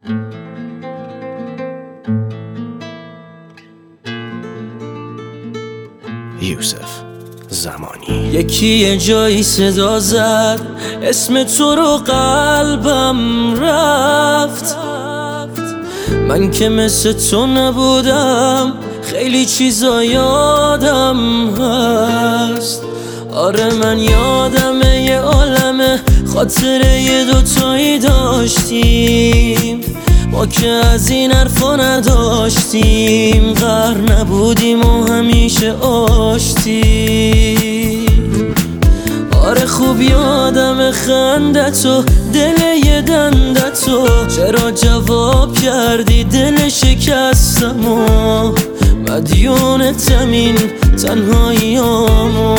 یوسف زمانی. یکی یه جایی صدا زد اسم تو رو، قلبم رفت. من که مثل تو نبودم، خیلی چیزا یادم هست. آره من یادمه یه عالمه خاطره یه دوتایی داشتیم، ما که از این حرفا نداشتیم. غر نبودیم و همیشه آشتیم. آره خوب یادم خندتو، دل یه دندتو. چرا جواب کردی دل شکستمو؟ مدیونتم این تنهاییامو.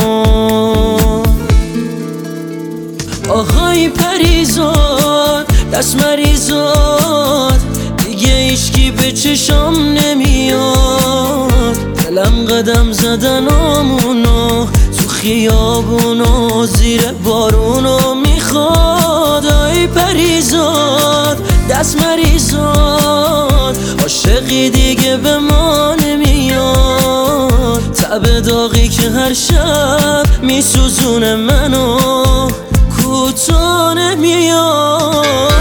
آهای پریزاد، دست مریزاد، دیگه ایشکی به چشام نمیاد. دلم قدم زدن آمونو تو خیابونو، زیر بارونو میخواد. آی پریزاد، دست مریزاد، عاشقی دیگه به ما نمیاد. تب داغی که هر شب میسوزونه منو، کوتاه نمیاد.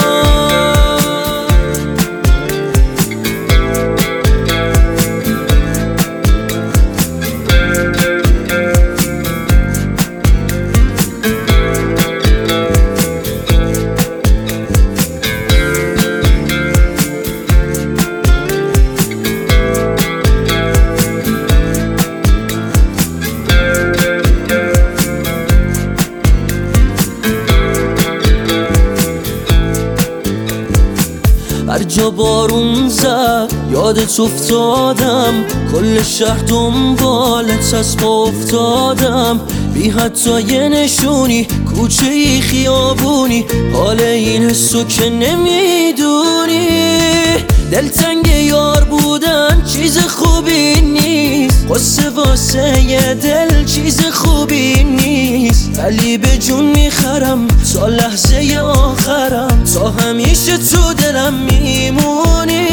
هر جا بارون زد یادت افتادم، کل شهر دنبالت از پا افتادم. بی حتی یه نشونی، کوچه ای خیابونی، حال این حسو که نمیدونی. دلتنگ یار بودن چیز خوبی نیست، قصه واسه یه دل چیز خوبی نیست. ولی به جون میخرم تا لحظه آخرم، تا همیشه تو دلم میمونی.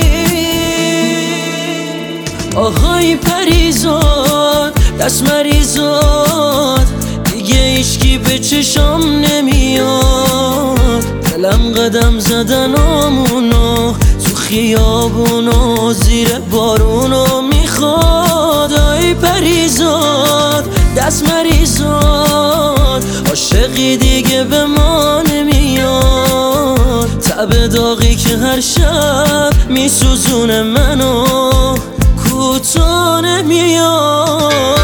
آهای پریزاد، دست مریزاد، دیگه ایشکی به چشام نمیاد. دلم قدم زدن آمونو تو خیابونو، زیر بارونو میخواد. آی پریزاد، دست مریزاد، عاشقی دیگه به ما نمیاد. تب داغی که هر شب میسوزونه منو، کوتاه نمیاد.